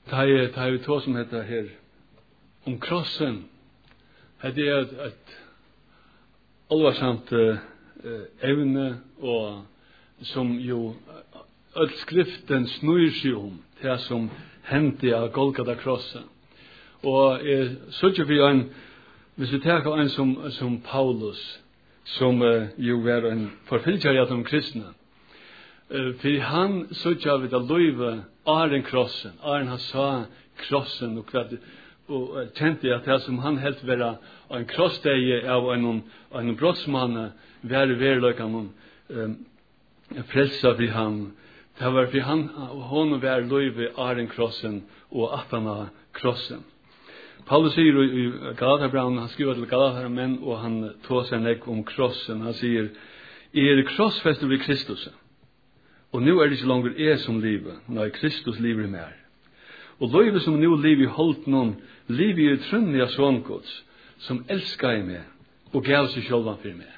Ta vi to som heter her om krossen. Det et alvarsamt evne og som jo all skriften snur seg om det som hendte av Golgata krossen. Og så vi en, hvis vi tar en som Paulus, som jo var en forfylgjer av de kristne, for han så vi da løyve Aren krossen, Aren han sa krossen og kjente at det som han helt var en krossdeg av en brottsmann var verløykan frelsa for han. Det var for han hon var løyve Aren krossen og atana krossen. Paulus sier i Galaterbrevnet, han skriver til Galatermenn, og han tar seg nek om krossen. Han sier, krossfestet ved Kristus. Og nå det ikke langer jeg som livet, når Kristus lever i meg. Og livet som nå lever i holdt noen, lever i trønne av sångods, som elsker meg, og gav seg selv for meg.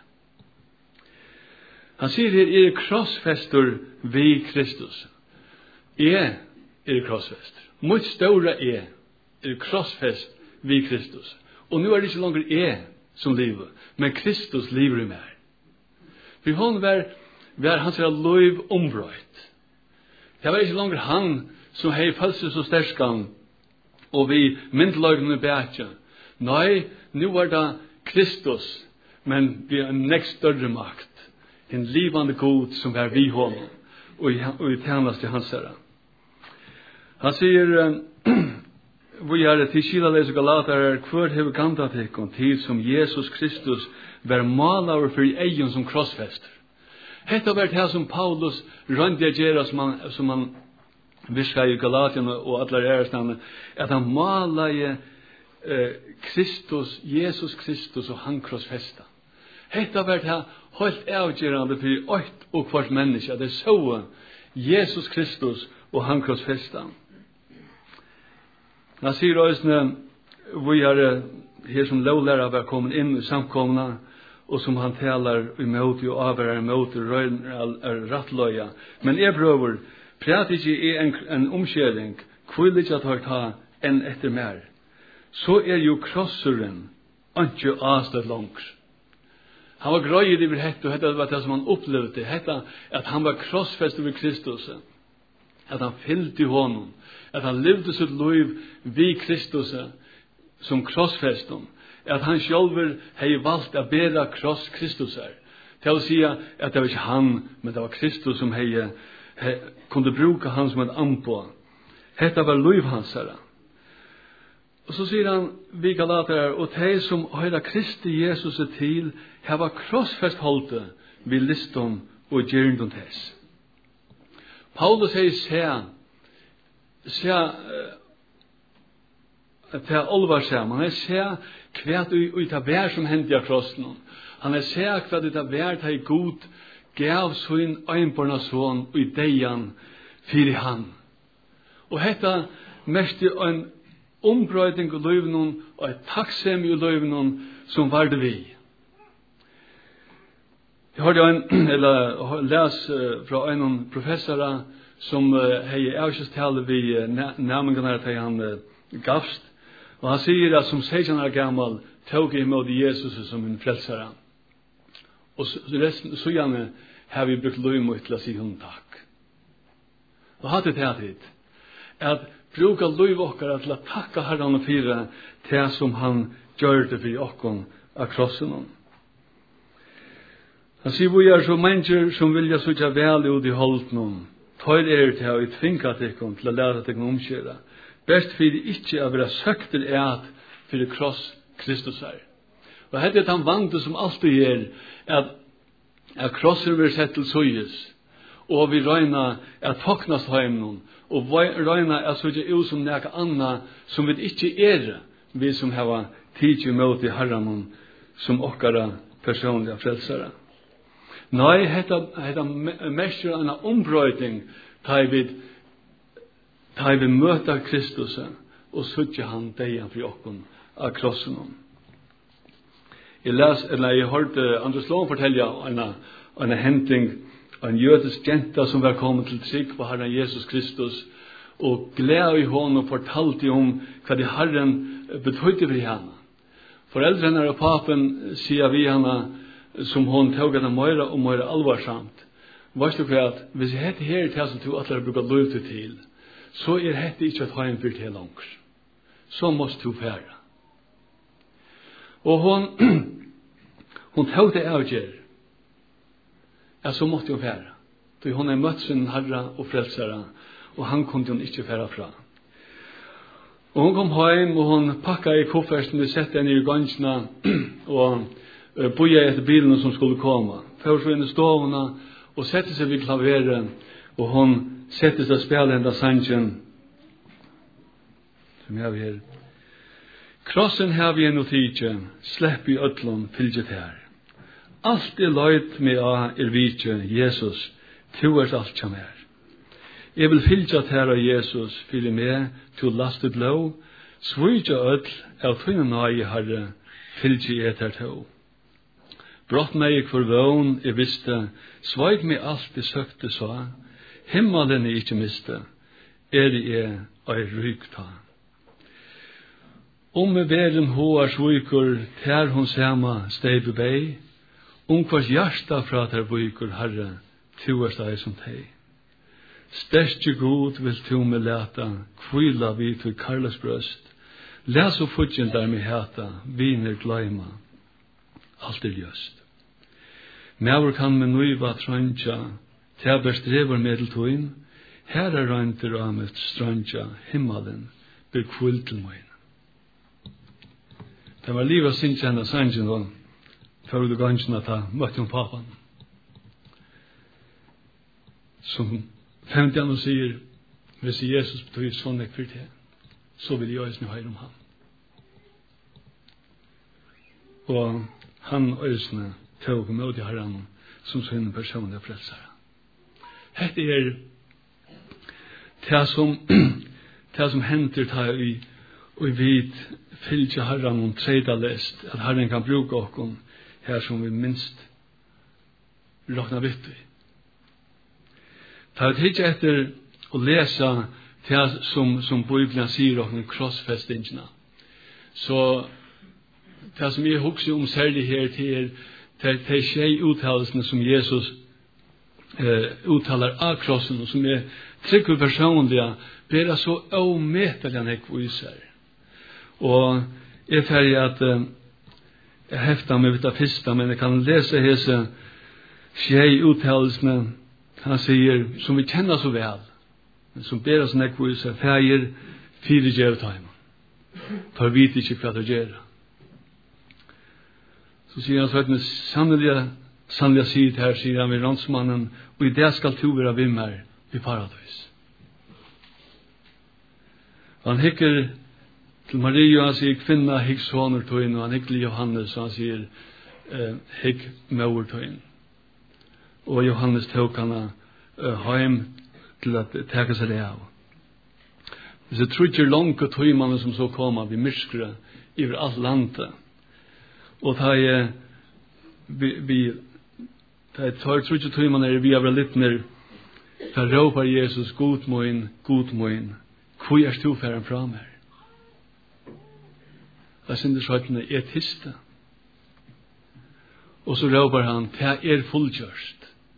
Han sier her, krossfester ved Kristus. Jeg krossfester. Mot større krossfest ved Kristus. Og nå det ikke langer jeg som lever, men Kristus lever i meg. For han var hans liv ombrøyt. Det var ikke langer han som hei følelse så sterskan og vi myndløgnene bætja. Nei, nå var det Kristus, men vi en nekst større makt. En livande god som var vi honom og i tjenest til hans herre. Han sier vi til Kilales og Galater hver hever ganta tekkon tid som Jesus Kristus var malaver for egen som krossfester. Hetta var det som Paulus rønte gjøre som han viska i Galatien og alle ærestene, at han malaje Kristus, Jesus Kristus og han krossfesta. Hetta var det helt avgjørende for åkt og hvert menneske, at det så Jesus Kristus og han krossfesta. Han sier også, vi her som lovlærer var kommet inn i samkomna, og som han talar imot og avværer imot rattløya. Men jeg prøver, prat ikke en omkjøring, hvor ikke at har ta enn etter mer. Så jo krosseren ikke avstått langt. Han var grøyet over hette, og dette var det som han opplevde, hette at han var krossfestet ved Kristus, at han fylte i honom, at han levde sitt liv ved Kristus som krossfestet, at han selv hei valgt å bære kross Kristus her. Til å si at det var ikke han, men det var Kristus som kunne bruke han som et ampo. Dette var liv hans her. Og så sier han, vi Galater, og de som høyre Kristi Jesus til, hava krossfest holdt ved listom og gjerndom tes. Paulus sier, til alvar sammen. Han ser hva ut av hver som hendte av krossen. Han ser hva ut av hver til god gav sin øynborna son og i deian fyrir han. Og hetta mest en ombrøyding i løyvnum og et takksem i løyvnum som var det vi. Jeg hørte les fra en professor som hei avkjøstale vi nærmengene til han gavst. Og han sier at som 16 år gammal tog jeg imot Jesus som en frelsere. Og så gjerne har vi brukt løy mot til å si hun takk. Og hatt det hit at bruka løy okkar til å takka Herren og fire til som han gjør det for okkon av krossen. Han sier vi så mennesker som vilja sutja vel ut i holdt noen. Tøyr til å tvinga tekkon til å lære tekkon omkjøra. Best fyrir ikke å være søkter for kross Kristus her. Og dette han vante som alltid at krosser vil sett til søyes, og vi røyna at toknast heimen, og røyna at søyje ut som neka anna som vi ikke vi som hava tid imot i Herren som okkara personliga frelsere. Nei, hetta mestur en ombrøyting ta vi møter Kristus og søtje han deian for okkon av krossen. Jeg hørte Anders Lån fortelle en henting, en jødisk jenta som var kommet til trygg på Herren Jesus Kristus, og glede i hånden og fortalte om hva det Herren betøyde for henne. Foreldrene og papen sier vi henne som hun tog henne mer og mer alvarsamt. Vet du hva, hvis jeg heter her til som du atler bruker lov til, så dette ikke et heim for til langt. Så måste du fære. Og hun tog det avgjør. Ja, så måtte hun fære. For hun møtt sin herre og frelsere, og han kunne hun ikke fære fra. Og hun kom hjem, og hun pakket i kofferten, og sette henne i gansene, og boja etter bilen som skulle komme. Først inn i stovene, og sette seg ved klaveret, og hun sette seg og spille enda sangen, som jeg vil her. Krossen har vi en tidje, slepp i ødlån, fylgjet her. Alt løyt med av vitje, Jesus, tu alt som Jeg vil fylgjet her av Jesus, fylge med, til lastet lov, svøyja ødl, av tøyne nøye herre, fylgje etter to. Brått meg for vån, visste, sveig meg alt søkte så, himmelen ikke miste, det ryk ta. Med veren hoa svuikur, ter hon sama steipe bei, hvers hjärsta fra ter vuikur, herre, tuast ei som tei. Sterske god vil tu me leta, kvila vi til karlas brøst, les og futjen der me heta, viner glaima, alt just. Mæver kan me nuiva trøntja, teber strever medel tuin, her røynter av med strøntja, himmelen, ber kvull til moin. Det var livet sin kjenne sangen, og før du gangen at jeg møtte om papan. Som 50 sier, hvis Jesus betyr sånn jeg fyrt her, så vil jeg også høre om han. Og han også tog med til herren som sin personlige frelsere. Hette det som henter ta i vid fylgje herren om treda lest, at herren kan bruke okken her som vi minst råkna vitt i. Ta et hitje etter å lese det som Bibelen sier om krossfestingene. Så det som jeg husker om særlig her til de tjei uttalelsene som Jesus uttaler av krossen, og som trygg og personlige, blir så omettelig han ikke viser. Og jeg ferdig at jeg hefter meg vidt av fyrsta, men jeg kan lese hese tjei uttalelsene, han sier, som vi kjenner så vel, men som ber oss nekviser, feir, fire gjertime. Tar vit ikke hva det gjør. Så sier han så at sannelig sier det her, sier han ved randsmannen, og i det skal to være vimmer i paradis. Han hikker til Maria, han sier, kvinna hikk soner tøyen, og han hikker til Johannes, og han sier, hikk mauer tøyen. Og Johannes tok han heim til at teka seg det av. Hvis jeg tror ikke langt og tøymane som så kommer, vi myskre over alt landet. Og ta tror ikke tøymane vi har litt mer, ta råpar Jesus, god moin, hvor er stofæren fra meg? Da synder søytene tiste. Og så råpar han, det fullgjørst.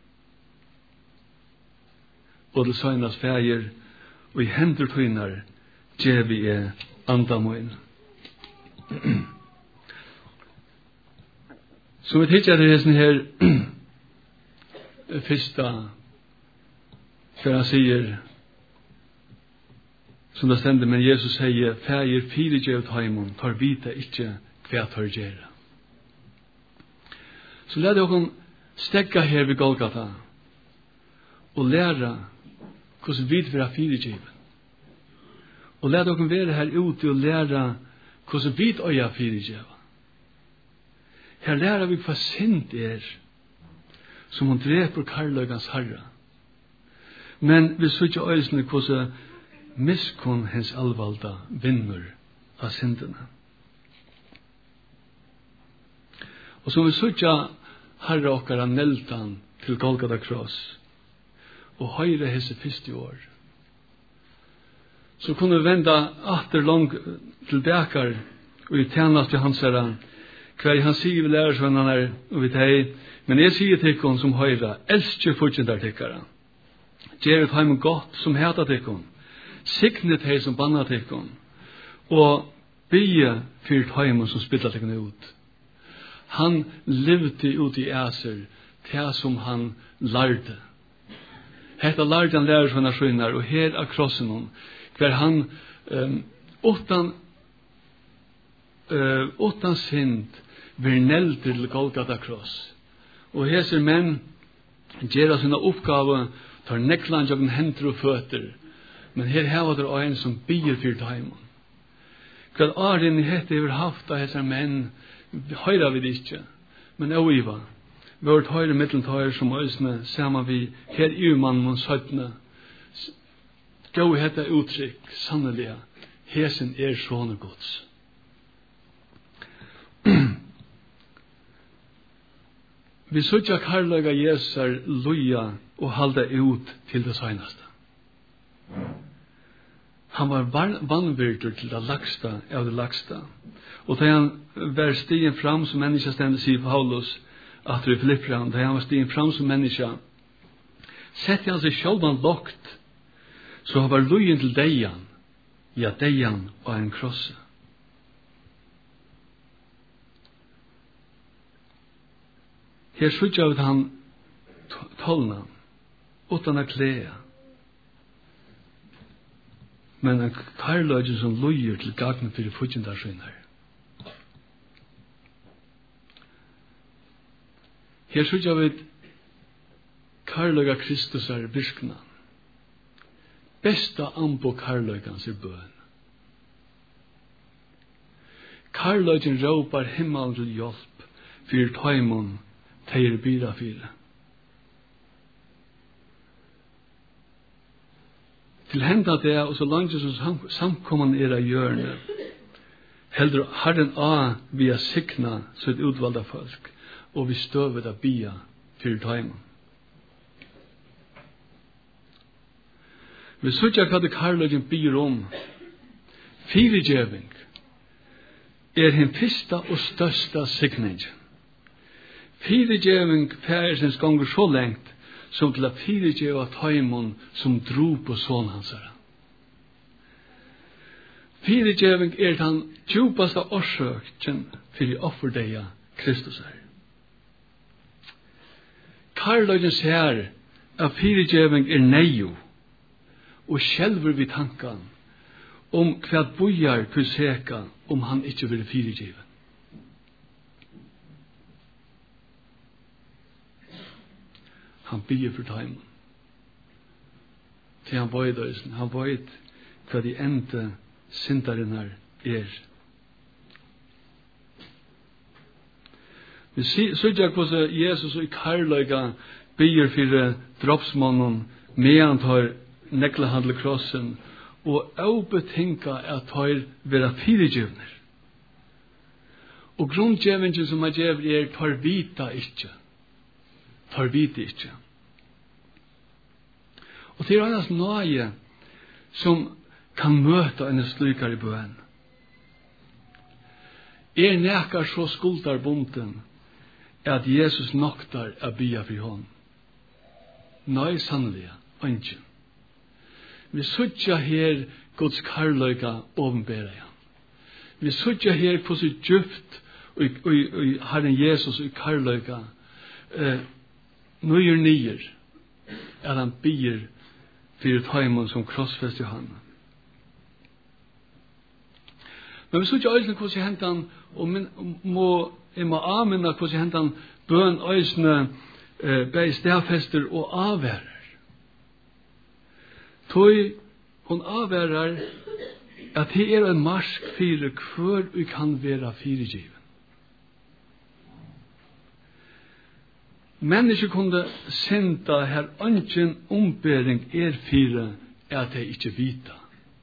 Og det søgnas feir, og i hendur tøynar, djevi andamoin. Så vi tidsjer det hesten her, fyrsta, for han sier, som det stender, men Jesus sier, feir fire djev taimon, tar vita ikkje hva tar gjerra. Så lær det okon stegga her ved Golgata, og læra hvordan vi vil ha firegiven. Og lær dere være her ute og lære hvordan vi øya firegiven. Her lærer vi hva synd som hun dreper karløgans herre. Men vi så ikke øysene hvordan miskun hens alvalda vinner av syndene. Og som vi så ikke herre okkara neltan til Golgata kross, og høyre hese fyrste år, så kunne vi venda atter lång tilbaka och i tjänast till hans herran. Kvar han sier vi lærersvennerne og vi teg, men jeg sier tikkun som høyra, elsker fortjendar tikkara. Gjer et heim godt som heta tikkun, signet hei som banna tikkun, og bygge fyrt heimen som spillet tikkun ut. Han levde ut i æser, til som han lærte. Hetta lærte han lærersvennar skjønner, og her av krossen hon, hver han utan synd vir nelder til Golgata kross. Og heser menn gjerra sina oppgave, tar neklan joggen hender og føtter, men her hava der ein som bier fyrt heimen. Hva åren i hette hever haft av heser menn, høyra vi det ikke, men oiva. Vårt høyre mitteltøyer som øsne, saman vi her i mannen og søttene, gå i hette uttrykk, sannelig, hesen sånne gods. Vi søtja karlaga Jesar loja og halda ut til det søgnaste. Han var vannvirtur til det lagsta av det lagsta. Og da han var stigen fram som menneska stendet sier Paulus, at i Filippran, da han var stigen fram som menneska, sette han seg sjálvan lokt, så han var lojen til deian, ja deian og en krosse. Her sutja av han tolna, utan a klea. Men en karløgjen som lojer til gagnen fyrir futjendarsynner. Her sutja av karløga Kristus virkna. Besta ambo karløgans bøn. Karløgjen råpar himmelen til hjelp fyrir taimon teir bira fire. Til henda det, og så langt som samkomman av hjørne, heldur Herren vi signa sitt utvalda folk, og vi støvet av bia fyrir taimon. Vi søtja hva det karløgjen byr Fyrigjeving hin fyrsta og størsta signingen. Fyrigjeving færesens gonger så lengt som til å fyrigjeva taimon som dro på son hans herre. Fyrigjeving den djupaste årsøkjen fyrir offerdeia Kristus herre. Karløgjen sier at fyrigjeving neio, og skjelver vi tankan hva bojar kuseka han ikke vil fyrirgjeven. Han bier for taimen. Til han bøydøysen. Han bøyd hva de enda syndarinnar Vi sørger på seg Jesus og i karløyga bier for dropsmannen med han tar neklehandle krossen og avbetinka at tar vera fyrirgjevner. Og grunndjevingen som han gjever tar vita ikkje. Tar vita ikkje. Og det annars nøye som kan møte en slukar i bøen. Nekar så skuldar bunden at Jesus noktar a bia fri hon. Nei, sannelig, ønsken. Vi sutja her Guds karløyga åpenbæra igjen. Vi sutja her på sitt djupt og Herren Jesus i karløyga nøyer nyer at han bier fyrir taimon som krossfest i han. Men vi sutja øysene hvordan hentan og jeg må avminna hvordan hentan bøn øysene bei stedfester og avværer. Tøy hon avværer at det en marsk fyrir hver vi kan vera fyrirgiven. Mennesker kunne synda her ønsken ombering fyrir at de ikke vita.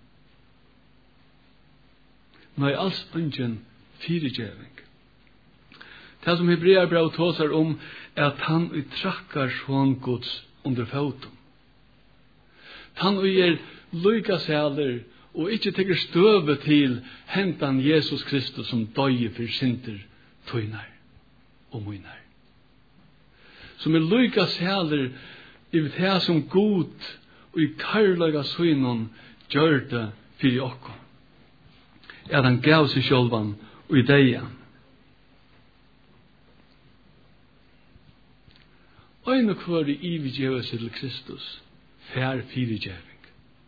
Nei, alls ønsken fyrirgiving. Det som Hebreerbrevet tåsar at han trakkar sånn Guds under foten. Han lykka sæler og ikke tekker støve til hentan Jesus Kristus som døye for synder tøynar og møynar. Som lykka sæler i det som god og i karlaga synon gjør det fyrir okko. Han gav seg sjálvan og i deia. Øyne kvar i ivigjeva seg til Kristus, fær fyrirgjeving.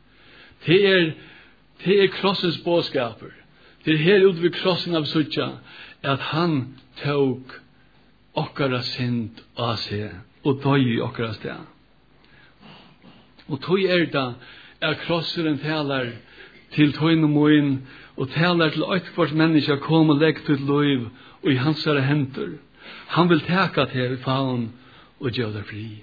Det er krossens bådskaper. Det er her ute ved krossen av suttja, at han tok okkara synd av seg, og døy i okkara sted. Og tog det, krosseren taler til tøyne moin, og taler til hvert menneske kom og legg til liv, og i hans hender. Han vil teka til faun, og gjør det fri.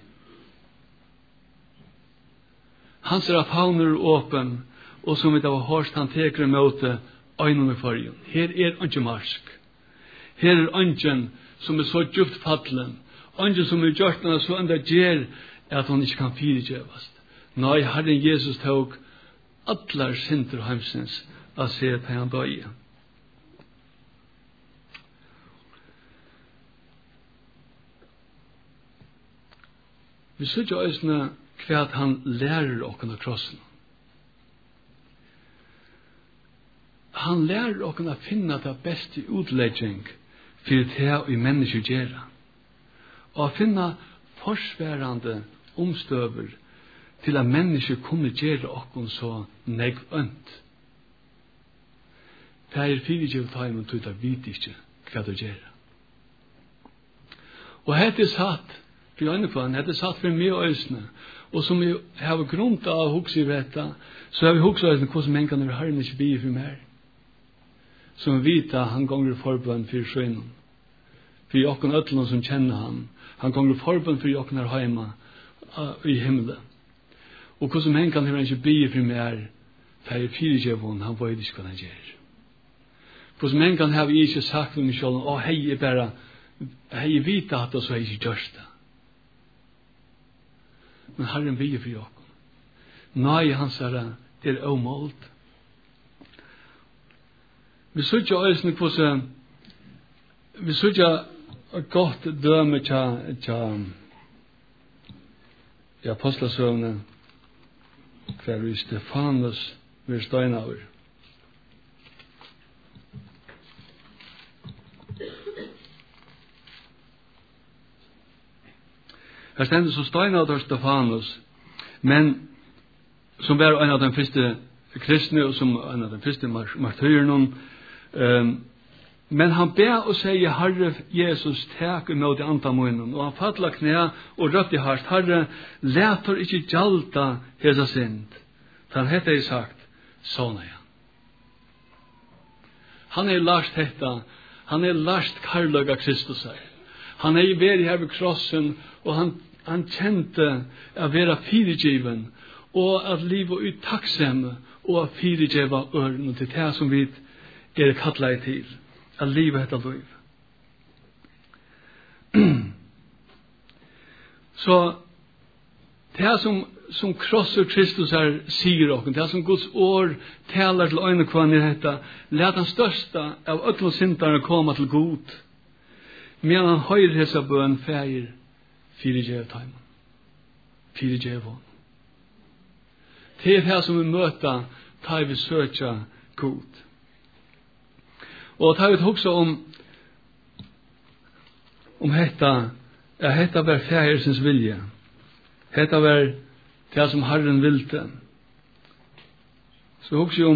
Hans favner er åpen, og som vi da har hørt, han teker imot øynene for jo. Her ikke marsk. Her ønsken som så djupt fattelen. Ønsken som gjort den så enda gjør at han ikke kan fyrirgjøvast. Nei, Herren Jesus tok allar synder heimsins av seg til han døye. Vi ser jo også hva han lærer okken av krossen. Han lærer okken å finne det beste utlegging for det og i mennesker gjøre. Og å finne forsværende omstøver til at mennesker kunne gjøre okken så negvønt. Det er fyrirgjøv time og tog vet ikke hva du gjør. Og hette er satt for øynefan, hette er satt for mye øysene, og som vi har grunn av å hukse i dette, så har vi hukse øysene hvordan mennesker når Herren ikke blir for mer. Som vi vet at han ganger forbønn for skjønnen. For jokken øtlene som kjenner han. Han ganger forbønn for jokken her hjemme i himmelen. Og hvordan mennesker når han ikke blir for mer, det er fyrirgjøvån, han vet ikke hva han gjør. Hvordan mennesker har vi ikke sagt om selv, å hei, jeg bare, hei, jeg vet at det, så har jeg ikke gjort det. Men Herren blir for jokken. Nei, hans er omålt. Vi sørger også hvordan vi sørger godt døme til apostlasøvne hver vi Stefanus ved Steinauer. Her stender så Steinauer og Stefanus, men som var en av de første kristne og som en av de første martyrene. Men han ber og sier, Herre Jesus, tak imot i antamunnen, og han fattler knæ og røpte hardt, Herre, leter ikke gjalta hesa synd. For han hette sagt, sånn er han. Han er lært dette, han er lært karløga Kristus her. Han er vært her ved krossen, og han kjente å være fyrirgiven, og at livet ut takksemme, og at fyrirgiva ørene til det som vi kallet til. At livet heter liv. Så det som krosser Kristus her sier oss, det som Guds år taler til øyne kvann i dette, let den største av øtlen synderne komme til god, men han høyre hessa bøn feir fyrirgjev taimen. Fyrirgjev hon. Det er det som vi møter, tar vi søkja god. Og tar vi også om hetta, hetta var færsens vilje. Hetta var det som Herren vilte. Så også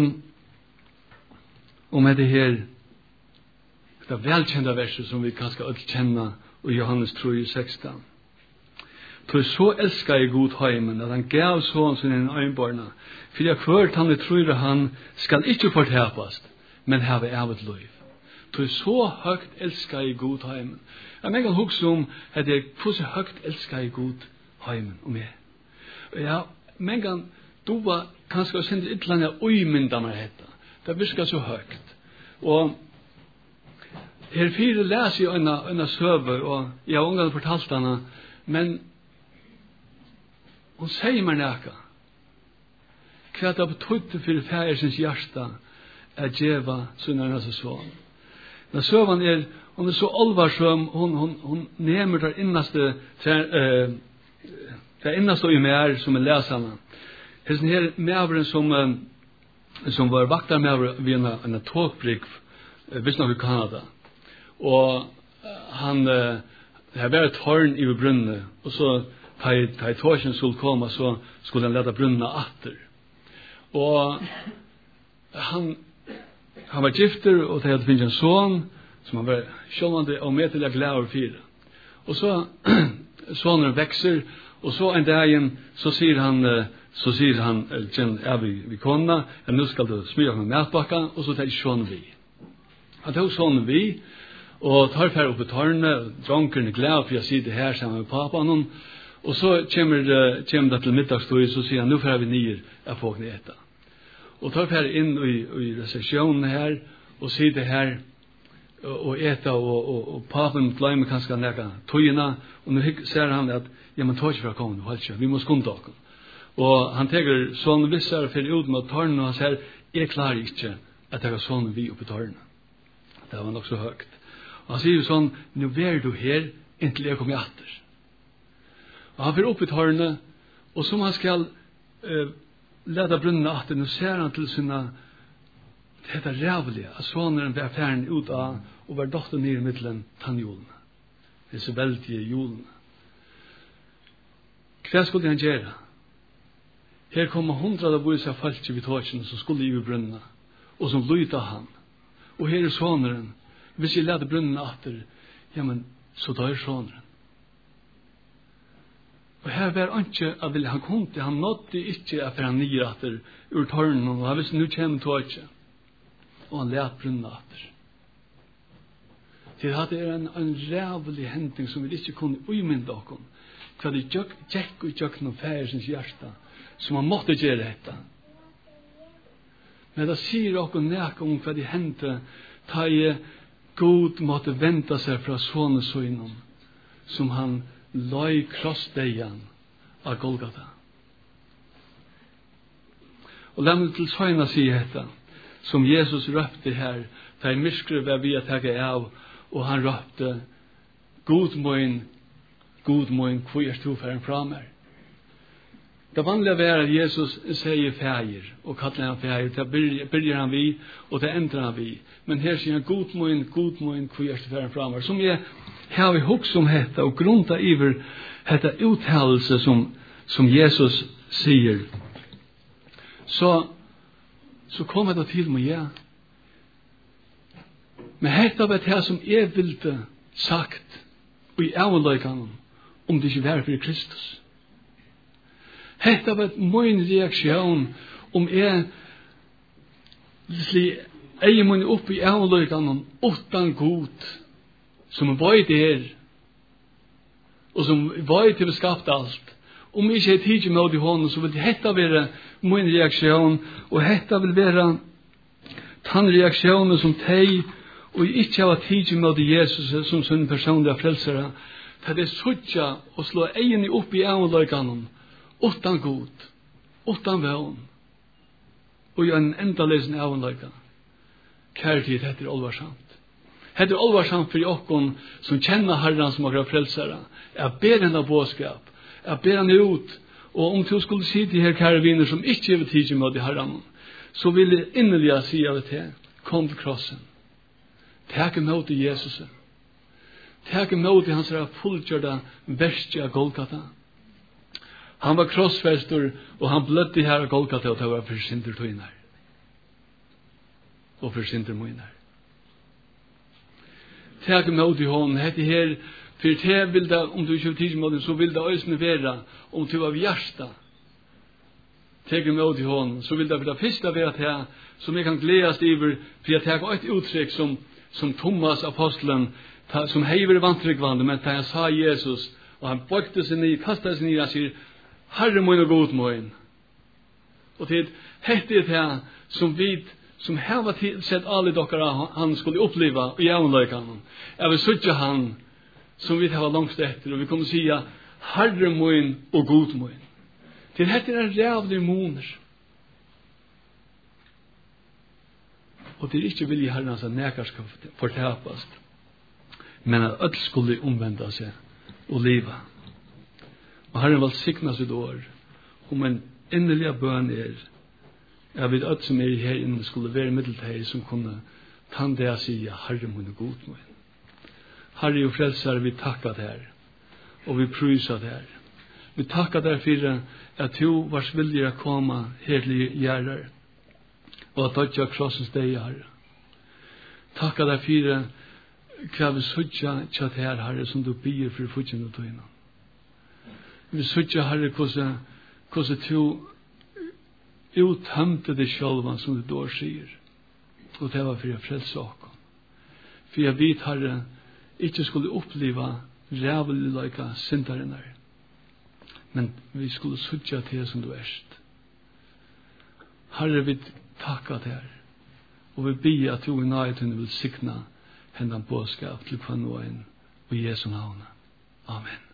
om dette her, det velkjente verset som vi kanskje alle kjenner i Johannes 3:16. For så elskar jeg god heimen, at han gav sånn sin en øynbarna, for jeg kvart han tror han skal ikke fortapast, men have evet liv. For så høgt elskar jeg god heimen. Jeg mener hukse om at jeg hvordan høgt elskar jeg god heimen og meg. Ja, men du var kanskje å sende et eller annet øymynda med dette. Det virker så høgt. Og her fire leser jeg en søver, og jeg har ungan fortalt henne, men hun sier meg nækka. hva det betydde for færsens hjärta at djeva sin eneste son. Men søvan hon er så alvarsam, hon nemer det innaste det innaste i mer som läsarna. Hesten her mævren som var vaktarmævren vid en tågbrygg, visst nok i Kanada. Og han det var et horn i brunnen, og så ta i tågen skulle komme, så skulle han leda brunnen atter. Og han var gifter, og det hadde finnet en son, som han var sjålande og medelig glad over fire. Og så sonen vekser, og så en dag så sier han vi kona, nu skal du smyga med matbakka, og så tar sonen vi. Han tar sonen vi, og tar fer opp i tårnet, dronkeren er glad for jeg sitter her sammen med pappan, og så kommer det til middagstid, så sier han, nu fer vi nyer, jeg får ikke etta. Og tar fer inn i resepsjonen her, og sitter her, og eta, og papen glemmer kanskje nekka tøyina, og nu ser han at, ja, men tøy ikke fra kongen, hold ikke, vi må skunde okken. Og han teker sånn vissar for ut mot tårnet, og han sier, jeg klarer ikke at jeg har sånn vi oppi tårnet. Det var nok så høyt. Og han sier jo sånn, nu er du her, inntil jeg kommer etter. Og han får opp i tårnet, og som han skal leda brunnen etter, nu ser han til sinna, det er rævlig, at såneren var ferden ut av, og var dotter ned i middelen tannhjulene. Disse veldige hjulene. Hva skulle han gjøre? Her kommer 100 av boisa folk vid tårkene som skulle i brunnen, og som lyda han. Og her er såneren. Hvis jeg leder brunnen atter, ja, men så dør såneren. Og her var han ikke at han kunne, han nådde ikke at han nye atter ur tårnen, og han visste nu kommer tårkene. Og han let brunnen atter. Til det er en rævlig hending som vi ikke kunne umynda okkom. Hva det gikk og gikk noen færesens hjärta, som han måtte gjøre dette. Men det sier okkom nek om hva det hendte, ta i God måtte vente seg fra sånne søgnen, som han løy krossdeien av Golgata. Og la meg til søgna si dette, som Jesus røpte her, da i myskre var vi å takke av, og han røpte, God moin, hvor er stofæren fra meg? Det vanlige er at Jesus sier fægir, og kaller han fægir, det byrjar han vi, og det endrar han vi. Men her sier han, God moin, hvor er stofæren fra meg? Som jeg har vi hugsa om dette, og grunta iver dette uttalelse som Jesus sier, så kommer det til meg, ja. Men dette var det som jeg ville sagt, og i avløykan om det ikke var for Kristus. Dette var min reaksjon om jeg eier min opp i avløykan utan god, som var der, og som var til å skapte alt. Om jeg ikke er tidlig med i hånden, så vil dette være min reaksjon, og dette vil være den reaksjonen som teg, og ikke ha tidlig med Jesus som sin personlige frelsere, til det suttja og slå egen opp i avløykanen, utan god, utan vøn, og i en endalesen avløykan. Kjærtid, dette er alvarsamt. Dette er alvarsamt for okkon som kjenner Herren som akkurat frelsere. Jeg ber henne bådskap, jeg ber henne ut, og om du skulle si til her kære viner som ikke er tidlig med i Herren, så vil jeg innelig si av det til, kom til krossen. Takk imot i Jesus. Takk imot i hans fullgjørda verste av Golgata. Han var krossfester, og han blødde her av Golgata, og det var for synder tøyner. Og for synder møyner. Takk imot i hånden. Hette her, for det vil det, om du ikke tidlig med det, så vil det øyne være, om du var hjertet. Takk imot i hånden. Så vil det for det første være til, som jeg kan gledes iver, for jeg tar et uttrykk som Thomas apostelen, som heiver vantryggvande, men da han sa Jesus, og han bøkte seg ned, kastet seg ned, han sier, Herre min og god min. Og til hette det som har sett alle dere han skulle oppleve i avløykanen. Jeg vil søtte han, som vi har langst etter, og vi kommer si, Herre min og god min. Til hette er rævlige moner. Og det ikke vilje Herren at nekar skal fortapast, men at alt skulle omvenda seg og liva. Og Herren vil signa sitt år om en innerlig bøn jeg vet alt som her inne skulle være middelteg som kunne tann det jeg sier, Herre mun og god mun. Herre og frelser, vi takkar der, og vi prysar der. Vi takkar der for at du vars vilje å komme her til gjerder, og at dødja krossens deg, Herre. Takkar der for hva vi suttja tjatt her, Herre, som du byr for futjen og tøyna. Vi suttja, Herre, hvordan du uttømte deg sjølvan, som du da sier. Og det var for å frelse oss. For jeg vet, Herre, ikke skulle oppleva ræveliga syndarinnar, men vi skulle suttja til som du erst. Herre, vi takkar der, og vi ber at du i nøyden vil signa hendan bådskap til kvann og en, og i Jesu navn. Amen.